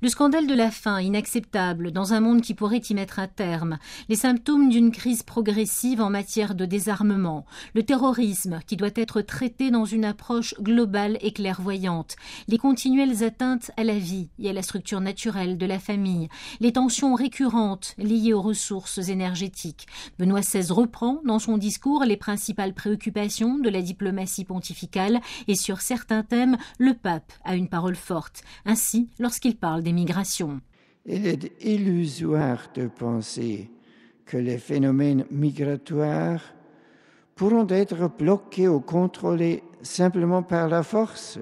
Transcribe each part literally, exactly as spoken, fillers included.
Le scandale de la faim, inacceptable dans un monde qui pourrait y mettre un terme, les symptômes d'une crise progressive en matière de désarmement, le terrorisme qui doit être traité dans une approche globale et clairvoyante, les continuelles atteintes à la vie et à la structure naturelle de la famille, les tensions récurrentes liées aux ressources énergétiques. Benoît seize reprend dans son discours les principales préoccupations de la diplomatie pontificale et sur certains thèmes, le pape a une parole forte. Ainsi, lorsqu'il parle des migrations. Il est illusoire de penser que les phénomènes migratoires pourront être bloqués ou contrôlés simplement par la force.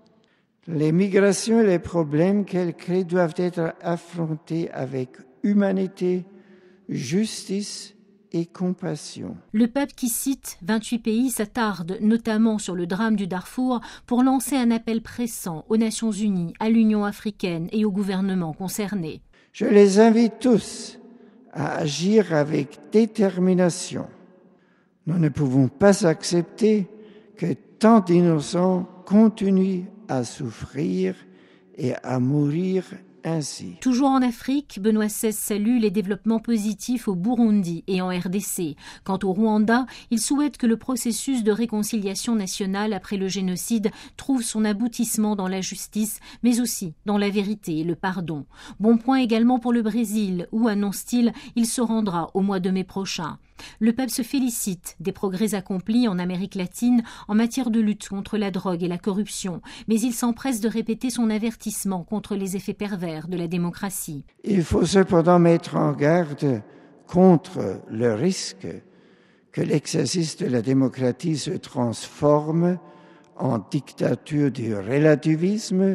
Les migrations et les problèmes qu'elles créent doivent être affrontés avec humanité, justice et compassion. Le pape qui cite vingt-huit pays s'attarde notamment sur le drame du Darfour pour lancer un appel pressant aux Nations Unies, à l'Union africaine et aux gouvernements concernés. Je les invite tous à agir avec détermination. Nous ne pouvons pas accepter que tant d'innocents continuent à souffrir et à mourir ainsi. Toujours en Afrique, Benoît seize salue les développements positifs au Burundi et en R D C. Quant au Rwanda, il souhaite que le processus de réconciliation nationale après le génocide trouve son aboutissement dans la justice, mais aussi dans la vérité et le pardon. Bon point également pour le Brésil, où, annonce-t-il, il se rendra au mois de mai prochain. Le pape se félicite des progrès accomplis en Amérique latine en matière de lutte contre la drogue et la corruption, mais il s'empresse de répéter son avertissement contre les effets pervers de la démocratie. Il faut cependant mettre en garde contre le risque que l'exercice de la démocratie se transforme en dictature du relativisme,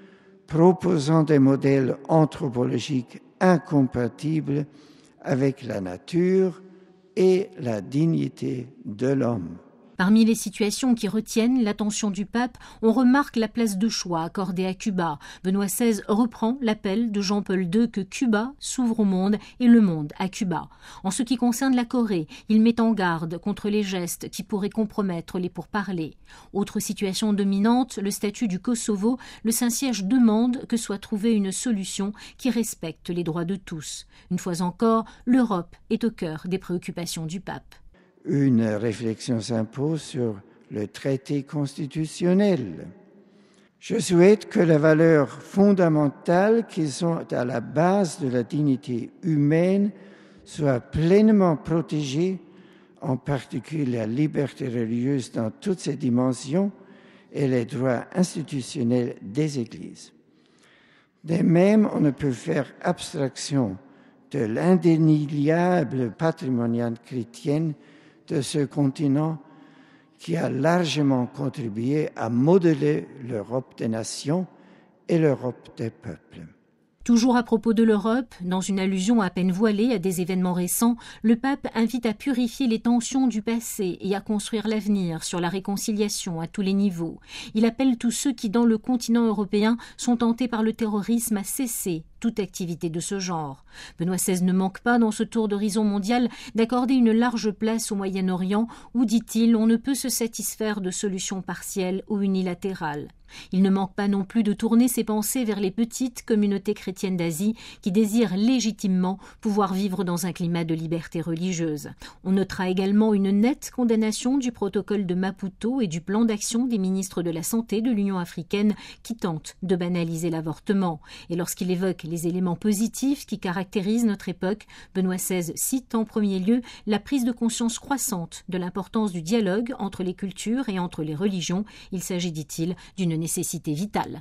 proposant des modèles anthropologiques incompatibles avec la nature et la dignité de l'homme. Parmi les situations qui retiennent l'attention du pape, on remarque la place de choix accordée à Cuba. Benoît seize reprend l'appel de Jean-Paul deux que Cuba s'ouvre au monde et le monde à Cuba. En ce qui concerne la Corée, il met en garde contre les gestes qui pourraient compromettre les pourparlers. Autre situation dominante, le statut du Kosovo, le Saint-Siège demande que soit trouvée une solution qui respecte les droits de tous. Une fois encore, l'Europe est au cœur des préoccupations du pape. Une réflexion s'impose sur le traité constitutionnel. Je souhaite que les valeurs fondamentales qui sont à la base de la dignité humaine soient pleinement protégées, en particulier la liberté religieuse dans toutes ses dimensions et les droits institutionnels des églises. De même, on ne peut faire abstraction de l'indéniable patrimoine chrétien de ce continent qui a largement contribué à modeler l'Europe des nations et l'Europe des peuples. Toujours à propos de l'Europe, dans une allusion à peine voilée à des événements récents, le pape invite à purifier les tensions du passé et à construire l'avenir sur la réconciliation à tous les niveaux. Il appelle tous ceux qui, dans le continent européen, sont tentés par le terrorisme à cesser toute activité de ce genre. Benoît seize ne manque pas, dans ce tour d'horizon mondial, d'accorder une large place au Moyen-Orient où, dit-il, on ne peut se satisfaire de solutions partielles ou unilatérales. Il ne manque pas non plus de tourner ses pensées vers les petites communautés chrétiennes d'Asie qui désirent légitimement pouvoir vivre dans un climat de liberté religieuse. On notera également une nette condamnation du protocole de Maputo et du plan d'action des ministres de la Santé de l'Union africaine qui tentent de banaliser l'avortement. Et lorsqu'il évoque les éléments positifs qui caractérisent notre époque, Benoît seize cite en premier lieu la prise de conscience croissante de l'importance du dialogue entre les cultures et entre les religions. Il s'agit, dit-il, d'une nécessité vitale.